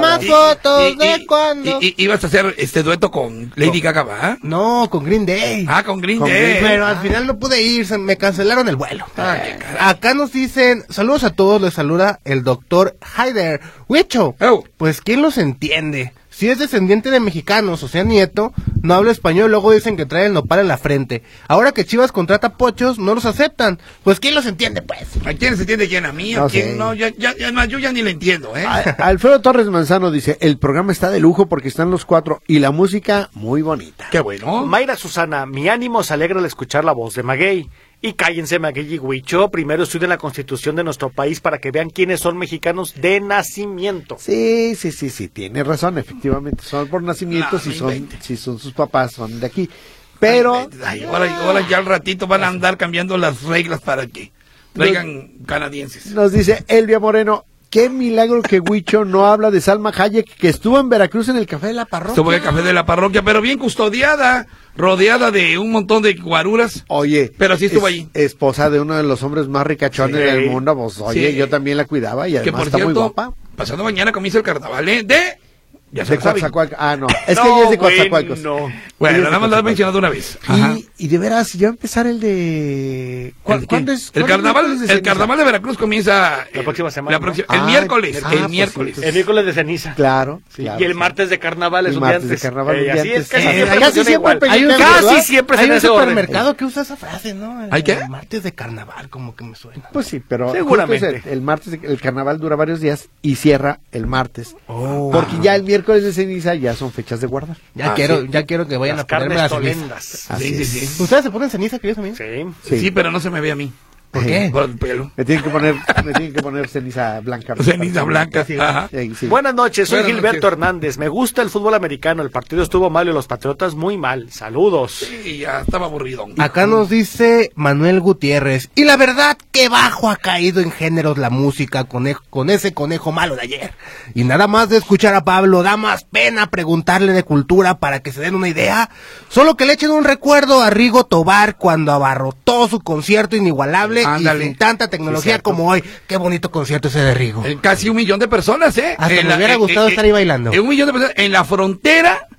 fotos de cuando. Ibas a hacer este dueto con Lady Gaga, ¿va? No, con Green Day. Ah, con Green Con Day. Green Day. Pero al final no pude ir, me cancelaron el vuelo. qué caray. Acá nos dicen, saludos a todos, les saluda el doctor Haider. Huicho, Oh. pues ¿quién los entiende? Si es descendiente de mexicanos, o sea, nieto, no habla español, luego dicen que trae el nopal en la frente. Ahora que Chivas contrata pochos, no los aceptan. Pues ¿quién los entiende, pues? ¿A quién se entiende quién? ¿A mí? ¿A No quién? sé. No, yo ya ni le entiendo, ¿eh? Alfredo Torres Manzano dice, el programa está de lujo porque están los cuatro y la música muy bonita. Qué bueno. Mayra Susana, mi ánimo se alegra al escuchar la voz de Maguey. Y cállense, Maguey y Huicho, primero estudien la constitución de nuestro país para que vean quiénes son mexicanos de nacimiento. Sí, tiene razón, efectivamente, son por nacimiento, No, si no son inventes. si son sus papás, son de aquí. Pero Ay, ahora ya al ratito van a andar cambiando las reglas para que traigan canadienses. nos dice Elvia Moreno, qué milagro que Huicho no habla de Salma Hayek, que estuvo en Veracruz en el Café de la Parroquia. Estuvo en el café de la parroquia, pero bien custodiada, rodeada de un montón de guaruras. Oye, Pero sí estuvo allí. esposa de uno de los hombres más ricachones Sí. del mundo, pues oye, Sí. yo también la cuidaba y Que además por está muy cierto, guapa. pasando mañana comienza el carnaval, ¿eh? Ya se De lo saben. Coatzacoalcos. Ah, no, es que ella es de Coatzacoalcos. No. Bueno, Ella es de nada más lo he Coatzacoalcos. mencionado una vez. Ajá. Y de veras, ya va a empezar el de... ¿Cuándo es? El ¿Cuándo carnaval, es de el ceniza? carnaval de Veracruz comienza La próxima semana, la ¿no? próxima- Ah, el miércoles, ah, el pues miércoles. sí, El miércoles de ceniza. Claro, Sí, claro, y el sí. martes de carnaval es El un día martes de antes. carnaval un día Así es, antes. casi Sí, siempre allá sí funciona siempre igual. hay un- Casi ¿verdad? siempre es Hay en un ese orden. supermercado que usa esa frase, ¿no? ¿Hay qué? El martes de carnaval, como que me suena. Pues sí, pero Seguramente. justo es el martes, el carnaval dura varios días y cierra el martes. Oh. Porque ya el miércoles de ceniza ya son fechas de guardar. Ya Ah, quiero, sí. ya quiero que vayan Las a ponerme carnes las ceniza. tolendas. Así Sí, es. sí, sí. ¿Ustedes se ponen ceniza, queridos amigos? Sí. Sí, pero no se me ve a mí. ¿Por qué? Por el pelo. Me tienen que poner ceniza blanca. Ceniza blanca, ajá. Sí. Buenas noches, soy Buenas Gilberto noches. Hernández. Me gusta el fútbol americano. El partido estuvo mal y los Patriotas muy mal. Saludos. Sí, ya estaba aburrido. Acá nos dice Manuel Gutiérrez. Y la verdad que bajo ha caído en géneros la música con ese conejo malo de ayer. Y nada más de escuchar a Pablo, da más pena preguntarle de cultura para que se den una idea. Solo que le echen un recuerdo a Rigo Tobar cuando abarrotó su concierto inigualable Ándale. y sin tanta tecnología cierto. como hoy. Qué bonito concierto ese de Rigo. Casi 1 millón de personas, ¿eh? Hasta me hubiera gustado estar ahí bailando. 1 millón de personas en la frontera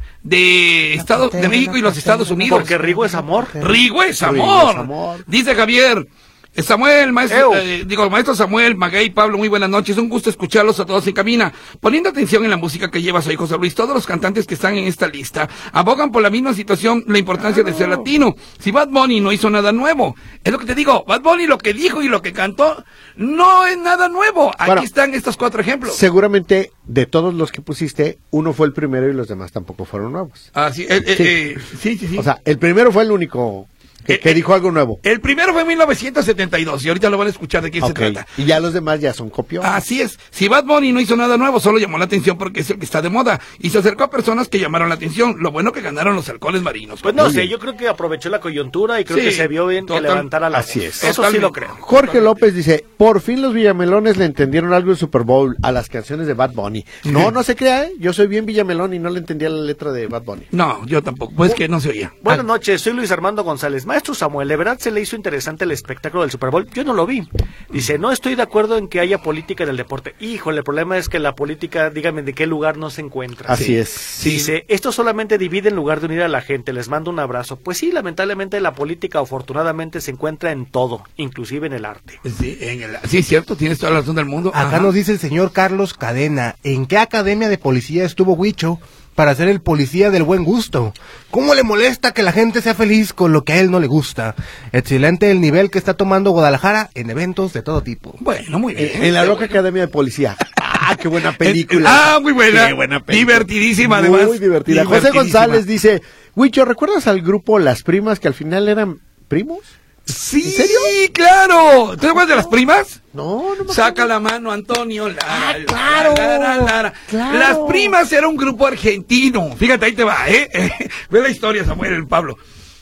de Estados de México y los Estados Unidos. Porque Rigo es amor. Rigo es Rigo amor. es amor. Dice Javier. Samuel, maestro, Ew. maestro Samuel, Maguey, Pablo, muy buenas noches. Un gusto escucharlos a todos en cabina. Poniendo atención en la música que lleva hoy José Luis, todos los cantantes que están en esta lista abogan por la misma situación, la importancia de ser latino. Si Bad Bunny no hizo nada nuevo, es lo que te digo, Bad Bunny lo que dijo y lo que cantó no es nada nuevo. Aquí Bueno, están estos 4 ejemplos. Seguramente de todos los que pusiste, uno fue el primero y los demás tampoco fueron nuevos. Ah, sí, sí. O sea, el primero fue el único que dijo algo nuevo. El primero fue en 1972 y ahorita lo van a escuchar de qué se Ok, trata. y ya los demás ya son copios. Así es. Si Bad Bunny no hizo nada nuevo, solo llamó la atención porque es el que está de moda y se acercó a personas que llamaron la atención. Lo bueno que ganaron los alcoholes marinos. Pues no Muy sé, bien. yo creo que aprovechó la coyuntura y creo Sí, que se vio bien total- que levantara la así voz. es. Eso sí Totalmente. lo creo. Jorge López dice, por fin los villamelones le entendieron algo en Super Bowl a las canciones de Bad Bunny. No se crea, ¿eh? Yo soy bien villamelón y no le entendía la letra de Bad Bunny. No, yo tampoco. Pues que no se oía. Buenas noches, soy Luis Armando González. Maestro Samuel, ¿de verdad se le hizo interesante el espectáculo del Super Bowl? Yo no lo vi. Dice, no estoy de acuerdo en que haya política en el deporte. Híjole, el problema es que la política, dígame de qué lugar no se encuentra. Así es. Sí. Dice, esto solamente divide en lugar de unir a la gente. Les mando un abrazo. Pues sí, lamentablemente la política afortunadamente se encuentra en todo, inclusive en el arte. Sí, cierto, tienes toda la razón del mundo. Acá Ajá. nos dice el señor Carlos Cadena, ¿en qué academia de policía estuvo Huicho para ser el policía del buen gusto? ¿Cómo le molesta que la gente sea feliz con lo que a él no le gusta? Excelente el nivel que está tomando Guadalajara en eventos de todo tipo. Bueno, muy bien. En la Roca Academia de Policía. ¡Ah, qué buena película! Muy buena. Qué buena película. Divertidísima, además. Muy divertida. José González dice, Huicho, ¿recuerdas al grupo Las Primas que al final eran primos? Sí, ¿En serio? claro. ¿Te acuerdas de las primas? No me Saca acuerdo. la mano, Antonio. claro, claro. Las Primas era un grupo argentino. Fíjate, ahí te va, ¿eh? Ve la historia, Samuel, Pablo.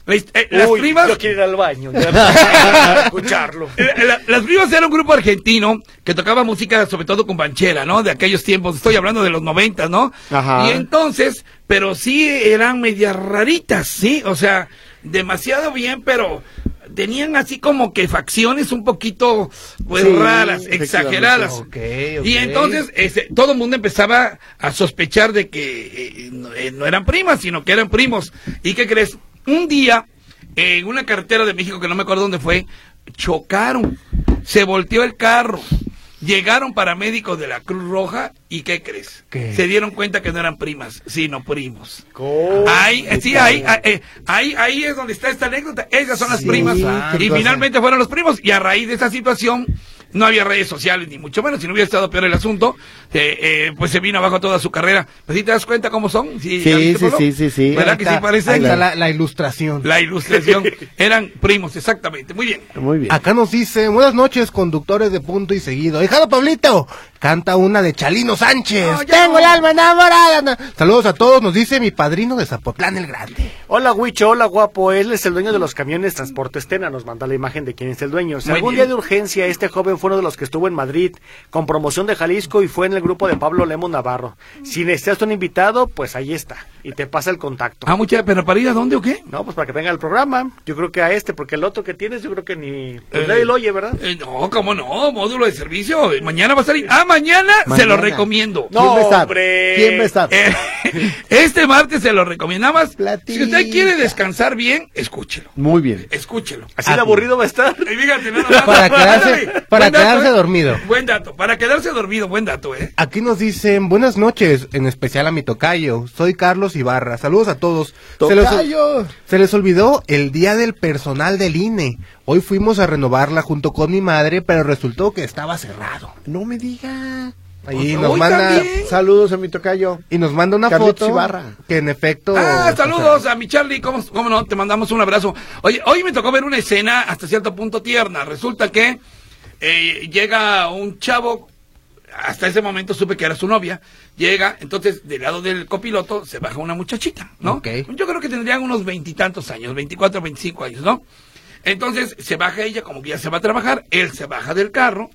Las Uy, Primas... yo quiero ir al baño. Ya para escucharlo. Las Primas era un grupo argentino que tocaba música sobre todo con banchera, ¿no? De aquellos tiempos, estoy hablando de los 90, ¿no? Ajá. Y entonces, pero sí eran medias raritas, ¿sí? O sea, demasiado bien, pero tenían así como que facciones un poquito pues Sí, raras, efectivamente. exageradas. Ok. Y entonces todo el mundo empezaba a sospechar de que no eran primas, sino que eran primos. ¿Y qué crees? Un día, en una carretera de México, que no me acuerdo dónde fue, chocaron, se volteó el carro, llegaron paramédicos de la Cruz Roja, ¿y qué crees? ¿Qué? Se dieron cuenta que no eran primas, sino primos. ¿Cómo? Ahí es donde está esta anécdota. Esas son las Sí, primas. qué Y cosa. finalmente fueron los primos. Y a raíz de esa situación, no había redes sociales, ni mucho menos. Si no hubiera estado peor el asunto, pues se vino abajo toda su carrera. Pues, ¿sí te das cuenta cómo son? Sí, ¿ya viste, Polo? sí. ¿Verdad que sí Ahí parece? está la ilustración. La ilustración. Eran primos, exactamente. Muy bien. Muy bien. Acá nos dice, buenas noches, conductores de Punto y Seguido. Hijado Pablito, canta una de Chalino Sánchez. No, ya Tengo no. el alma enamorada. Saludos a todos, nos dice mi padrino de Zapotlán el Grande. Hola, Huicho, hola, guapo. Él es el dueño de los camiones Transporte Estena. Nos manda la imagen de quién es el dueño. Si Muy algún bien. día de urgencia este joven fue uno de los que estuvo en Madrid con promoción de Jalisco y fue en el grupo de Pablo Lemos Navarro. Si necesitas un invitado, pues ahí está. Y te pasa el contacto. ¿Pero para ir a dónde o qué? No, pues para que venga al programa. Yo creo que a porque el otro que tienes, yo creo que ni... Pues nadie lo oye, ¿verdad? No, ¿cómo no? Módulo de servicio. Mañana va a salir. Mañana se lo recomiendo. ¿Quién va a estar? hombre. ¿Quién va a estar? Este martes se lo recomiendo. Nada más, Platica. si usted quiere descansar bien, escúchelo. Muy bien. Escúchelo. Así de aburrido va a estar. Y fíjate, nada más. Para quedarse- Ándale. para Buen dato, quedarse dormido. Buen dato. Para quedarse dormido, buen dato, Aquí nos dicen, buenas noches, en especial a mi tocayo. Soy Carlos Ibarra. Saludos a todos. ¡Tocayo! Se les olvidó el día del personal del INE. Hoy fuimos a renovarla junto con mi madre, pero resultó que estaba cerrado. No me diga. Ahí Pues nos hoy manda también. Saludos a mi tocayo. y nos manda una Carlitos foto Ibarra. que en efecto. Saludos a mi Charlie, ¿cómo no? Te mandamos un abrazo. Oye, hoy me tocó ver una escena hasta cierto punto tierna. Resulta que llega un chavo, hasta ese momento supe que era su novia, llega, entonces del lado del copiloto se baja una muchachita, ¿no? Ok. Yo creo que tendrían unos 20 y tantos años, 24, 25 años, ¿no? Entonces se baja ella como que ya se va a trabajar, él se baja del carro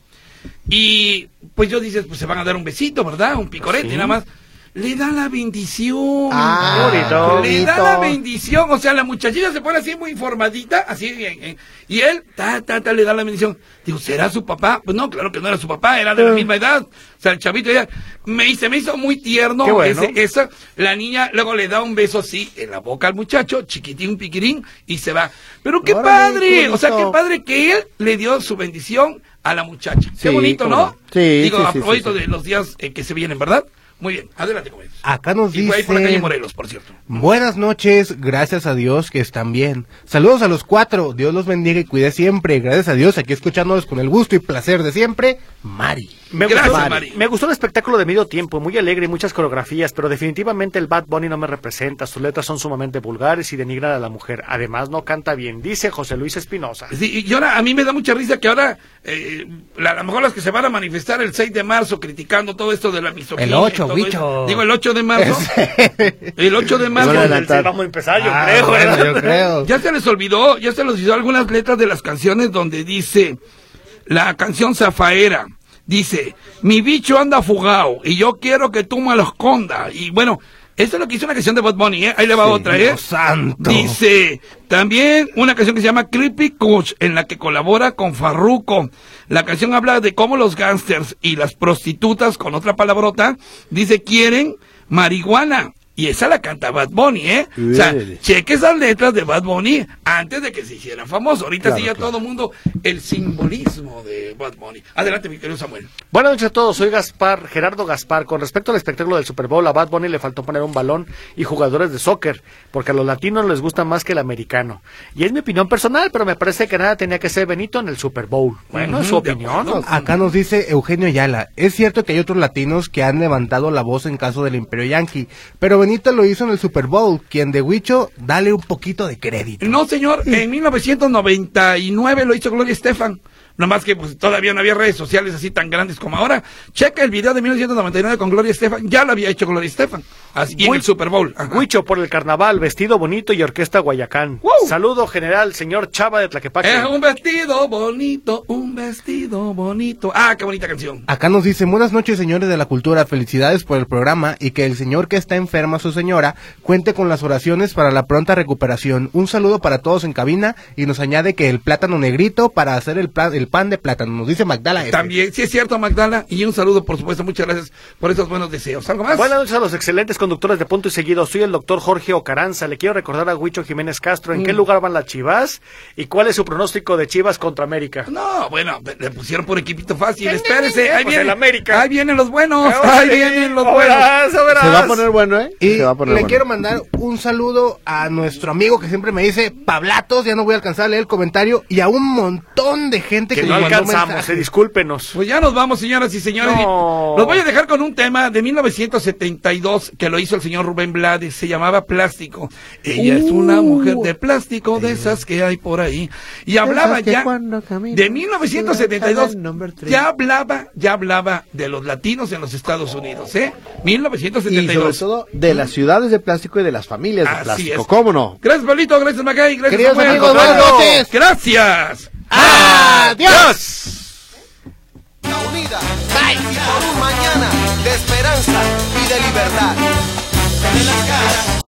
y pues yo dices, pues se van a dar un besito, ¿verdad? Un picorete, Sí. nada más. Le da la bendición. Ah, bonito. Le da la bendición, o sea, la muchachita se pone así muy informadita, así, y él, le da la bendición. Digo, ¿será su papá? Pues no, claro que no era su papá, era de la misma edad. O sea, el chavito ya, se me hizo muy tierno. Qué bueno. La niña luego le da un beso así en la boca al muchacho, chiquitín, piquirín, y se va. Pero qué Órale, padre, qué o sea, qué bonito. padre que él le dio su bendición a la muchacha. Qué Sí, bonito, cómo ¿no? no. Sí, Digo, sí, a sí, propósito sí. de los días que se vienen, ¿verdad? Muy bien, adelante con eso. Acá nos Y fue ahí por la calle dicen, Morelos, por cierto. buenas noches, gracias a Dios que están bien. Saludos a los 4, Dios los bendiga y cuide siempre. Gracias a Dios, aquí escuchándolos con el gusto y placer de siempre, Mari. Gracias, Mari. Me gustó el espectáculo de medio tiempo, muy alegre y muchas coreografías, pero definitivamente el Bad Bunny no me representa. Sus letras son sumamente vulgares y denigran a la mujer. Además, no canta bien, dice José Luis Espinosa. Sí, y ahora a mí me da mucha risa que ahora a lo mejor las que se van a manifestar el 6 de marzo criticando todo esto de la misoginia. El 8, y todo bicho. eso. Digo, el 8 de marzo. El 8 de marzo. Van a adelantar. Vamos a empezar, yo Ah, creo. bueno, ¿verdad? yo creo. Ya se les olvidó algunas letras de las canciones donde dice, la canción Zafaera, dice, mi bicho anda fugado y yo quiero que tú me lo escondas. Y bueno, esto es lo que hizo una canción de Bad Bunny, Ahí le va otra, Dios santo. Dice, también una canción que se llama Creepy Kush, en la que colabora con Farruko. La canción habla de cómo los gángsters y las prostitutas, con otra palabrota, dice, quieren marihuana. Y esa la canta Bad Bunny, O sea, cheque esas letras de Bad Bunny antes de que se hiciera famoso. Ahorita Claro, sí ya claro. todo el mundo el simbolismo de Bad Bunny. Adelante, mi querido Samuel. Buenas noches a todos, soy Gerardo Gaspar. Con respecto al espectáculo del Super Bowl, a Bad Bunny le faltó poner un balón y jugadores de soccer, porque a los latinos les gusta más que el americano. Y es mi opinión personal, pero me parece que nada tenía que ser Benito en el Super Bowl. Bueno, es su De opinión. acuerdo. Acá nos dice Eugenio Ayala, es cierto que hay otros latinos que han levantado la voz en caso del Imperio Yankee, pero Benito lo hizo en el Super Bowl, quien de Huicho, dale un poquito de crédito. No, señor, en 1999 lo hizo Gloria Estefan. nomás que pues todavía no había redes sociales así tan grandes como ahora. Checa el video de 1999 con Gloria Estefan, ya lo había hecho Gloria Estefan, así en el Super Bowl. Ajá. Huicho por el carnaval, vestido bonito y orquesta Guayacán. Saludo general, señor Chava de Tlaquepaque. Es un vestido bonito, un vestido bonito. Ah, qué bonita canción. Acá nos dice, buenas noches señores de la cultura, felicidades por el programa y que el señor que está enferma, su señora, cuente con las oraciones para la pronta recuperación. Un saludo para todos en cabina y nos añade que el plátano negrito para hacer el pan de plátano, nos dice Magdala. También, sí es cierto Magdala, y un saludo por supuesto, muchas gracias por esos buenos deseos. ¿Algo más? Buenas noches a los excelentes conductores de Punto y Seguido, soy el doctor Jorge Ocaranza, le quiero recordar a Huicho Jiménez Castro en qué lugar van las Chivas y cuál es su pronóstico de Chivas contra América. No, bueno, le pusieron por equipito fácil, espérese, ahí Pues viene el América. Ahí vienen los buenos, ahí vienen los buenos. Se va a poner bueno, ¿eh? Y Se va a poner le bueno. quiero mandar un saludo a nuestro amigo que siempre me dice Pablatos, ya no voy a alcanzar a leer el comentario, y a un montón de gente que Que no nos mandó alcanzamos, mensajes. discúlpenos. Pues ya nos vamos, señoras y señores. No. Los voy a dejar con un tema de 1972 que lo hizo el señor Rubén Blades. Se llamaba Plástico. Ella es una mujer de plástico, de esas que hay por ahí. Y hablaba Esas que ya cuando caminan, de 1972. number three. Ya hablaba de los latinos en los Estados Unidos, ¿eh? Y sobre 1972. todo de las ciudades de plástico y de las familias de Así plástico. es. ¿Cómo no? Gracias, Pablito. Gracias, Macay. Gracias, Queridos Samuel. amigos, buenas noches. Gracias. ¡Adiós! La unida y por un mañana de esperanza y de libertad.